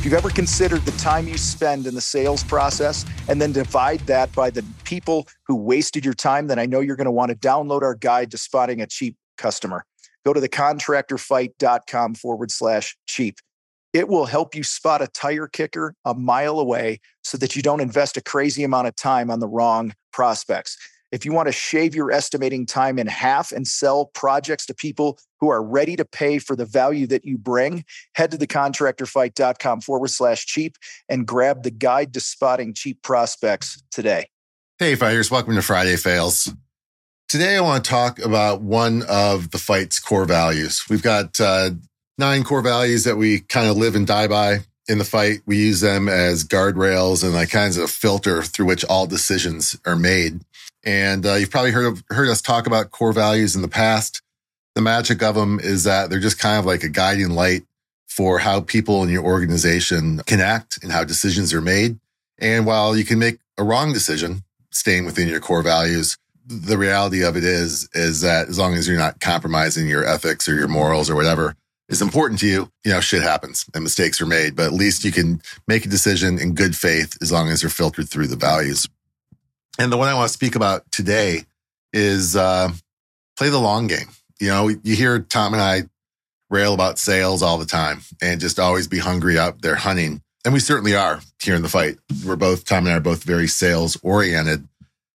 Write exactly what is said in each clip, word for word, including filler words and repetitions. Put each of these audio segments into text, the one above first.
If you've ever considered the time you spend in the sales process and then divide that by the people who wasted your time, then I know you're going to want to download our guide to spotting a cheap customer. Go to the contractor fight dot com forward slash cheap. It will help you spot a tire kicker a mile away so that you don't invest a crazy amount of time on the wrong prospects. If you want to shave your estimating time in half and sell projects to people who are ready to pay for the value that you bring, head to the contractor fight dot com forward slash cheap and grab the guide to spotting cheap prospects today. Hey, fighters, welcome to Friday Fails. Today, I want to talk about one of the fight's core values. We've got uh, nine core values that we kind of live and die by in the fight. We use them as guardrails and like kinds of filter through which all decisions are made. And uh, you've probably heard of, heard us talk about core values in the past. The magic of them is that they're just kind of like a guiding light for how people in your organization can act and how decisions are made. And while you can make a wrong decision staying within your core values, the reality of it is, is that as long as you're not compromising your ethics or your morals or whatever is important to you, you know, shit happens and mistakes are made. But at least you can make a decision in good faith as long as they're filtered through the values. And the one I want to speak about today is uh, play the long game. You know, you hear Tom and I rail about sales all the time and just always be hungry out there hunting. And we certainly are here in the fight. We're both, Tom and I are both very sales oriented.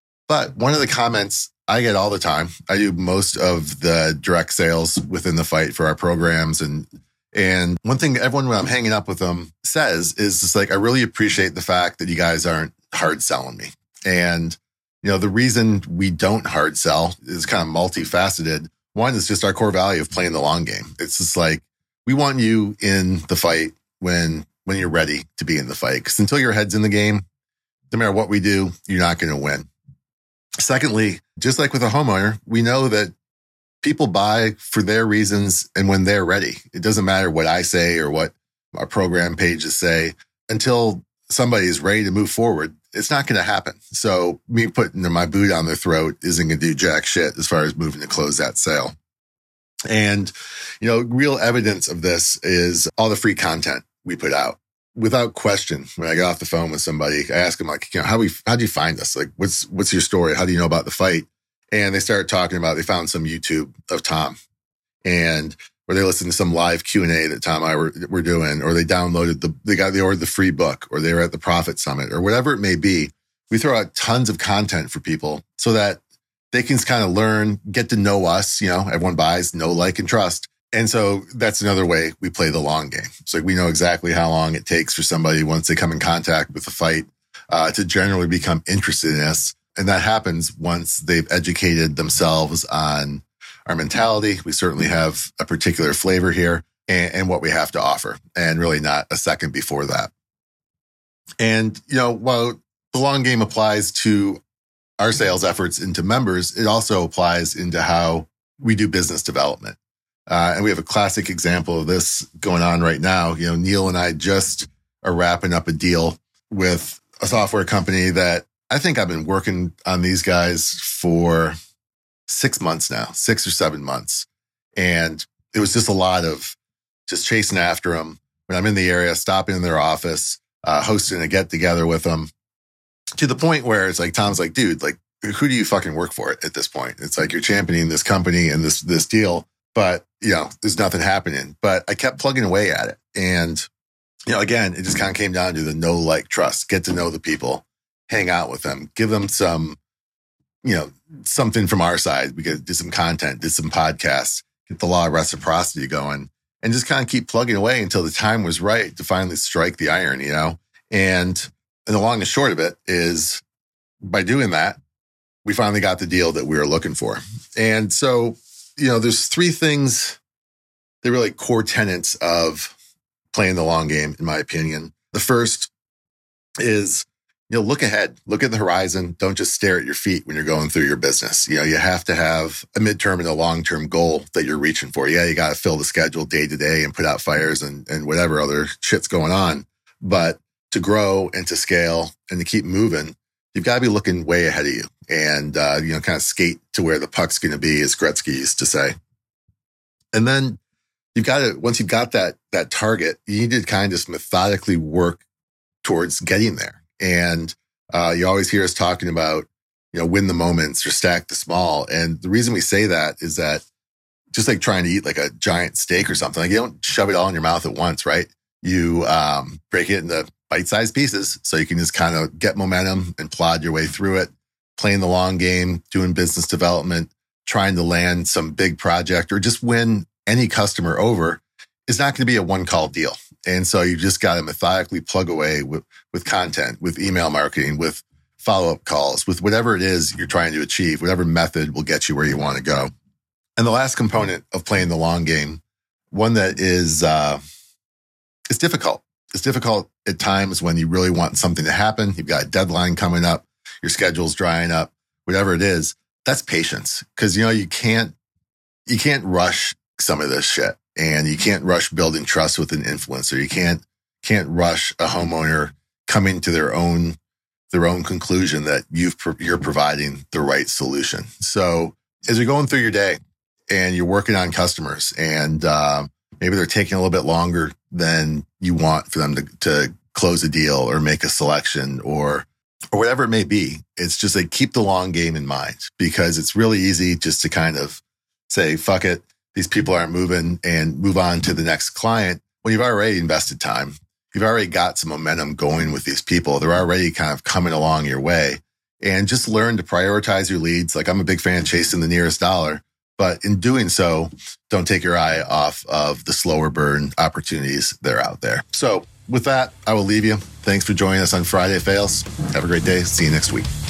But one of the comments I get all the time, I do most of the direct sales within the fight for our programs. And and one thing everyone when I'm hanging up with them says is just like, I really appreciate the fact that you guys aren't hard selling me. And, you know, the reason we don't hard sell is kind of multifaceted. One is just our core value of playing the long game. It's just like, we want you in the fight when, when you're ready to be in the fight. Because until your head's in the game, no matter what we do, you're not going to win. Secondly, just like with a homeowner, we know that people buy for their reasons and when they're ready. It doesn't matter what I say or what our program pages say. Until somebody is ready to move forward, it's not going to happen. So me putting my boot on their throat isn't going to do jack shit as far as moving to close that sale. And, you know, real evidence of this is all the free content we put out. Without question, when I get off the phone with somebody, I ask them like, you know, how we, how do you find us? Like, what's, what's your story? How do you know about the fight? And they start talking about, they found some YouTube of Tom and, or they listened to some live Q and A that Tom and I were, were doing, or they downloaded the, they got, they ordered the free book, or they were at the Profit Summit, or whatever it may be. We throw out tons of content for people so that they can kind of learn, get to know us. You know, everyone buys, know, like, and trust. And so that's another way we play the long game. So we know exactly how long it takes for somebody once they come in contact with the fight uh, to generally become interested in us. And that happens once they've educated themselves on our mentality. We certainly have a particular flavor here and, and what we have to offer, and really not a second before that. And, you know, while the long game applies to our sales efforts into members, it also applies into how we do business development. Uh, and we have a classic example of this going on right now. You know, Neil and I just are wrapping up a deal with a software company that I think I've been working on these guys for six months now, six or seven months. And it was just a lot of just chasing after them. When I'm in the area, stopping in their office, uh, hosting a get together with them, to the point where it's like, Tom's like, dude, like, who do you fucking work for at this point? It's like, you're championing this company and this, this deal, but you know, there's nothing happening. But I kept plugging away at it. And, you know, again, it just kind of came down to the know, like, trust, get to know the people, hang out with them, give them some, you know, something from our side. We could do some content, did some podcasts, get the law of reciprocity going, and just kind of keep plugging away until the time was right to finally strike the iron, you know? And, and the long and short of it is, by doing that, we finally got the deal that we were looking for. And so, you know, there's three things that are really core tenets of playing the long game, in my opinion. The first is, you know, look ahead, look at the horizon. Don't just stare at your feet when you're going through your business. You know, you have to have a midterm and a long-term goal that you're reaching for. Yeah, you got to fill the schedule day to day and put out fires and, and whatever other shit's going on. But to grow and to scale and to keep moving, you've got to be looking way ahead of you and, uh, you know, kind of skate to where the puck's going to be, as Gretzky used to say. And then you've got to, once you've got that, that target, you need to kind of just methodically work towards getting there. And uh, you always hear us talking about, you know, win the moments or stack the small. And the reason we say that is that just like trying to eat like a giant steak or something, like you don't shove it all in your mouth at once, right? You um, break it into bite-sized pieces so you can just kind of get momentum and plod your way through it, playing the long game, doing business development, trying to land some big project or just win any customer over is not going to be a one-call deal. And so you just got to methodically plug away with, with content, with email marketing, with follow-up calls, with whatever it is you're trying to achieve, whatever method will get you where you want to go. And the last component of playing the long game, one that is uh, it's difficult. It's difficult at times when you really want something to happen. You've got a deadline coming up, your schedule's drying up, whatever it is. That's patience, because you know you can't you can't rush some of this shit, and you can't rush building trust with an influencer. You can't can't rush a homeowner coming to their own their own conclusion that you've you're providing the right solution. So as you're going through your day and you're working on customers, and uh, maybe they're taking a little bit longer than you want for them to, to close a deal or make a selection or or whatever it may be, it's just like keep the long game in mind, because it's really easy just to kind of say, fuck it, these people aren't moving, and move on to the next client when you've already invested time. You've already got some momentum going with these people. They're already kind of coming along your way. And just learn to prioritize your leads. Like, I'm a big fan of chasing the nearest dollar, but in doing so, don't take your eye off of the slower burn opportunities that are out there. So with that, I will leave you. Thanks for joining us on Friday Fails. Have a great day. See you next week.